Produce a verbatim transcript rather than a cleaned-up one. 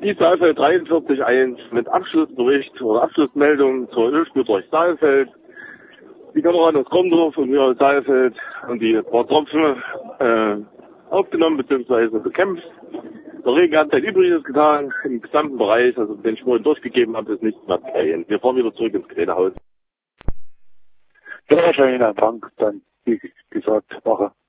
I Saalfeld dreiundvierzig eins mit Abschlussbericht oder Abschlussmeldung zur Ölspur durch Saalfeld. Die Kameraden aus Gondorf und wir aus Saalfeld haben die paar Tropfen äh, aufgenommen bzw. bekämpft. Der Regen hat sein Übriges getan im gesamten Bereich, also den ich vorhin durchgegeben habe, ist nichts mehr zu sehen. Wir fahren wieder zurück ins Gerätehaus. Ja, wahrscheinlich ein Tank, dann, wie gesagt, mache.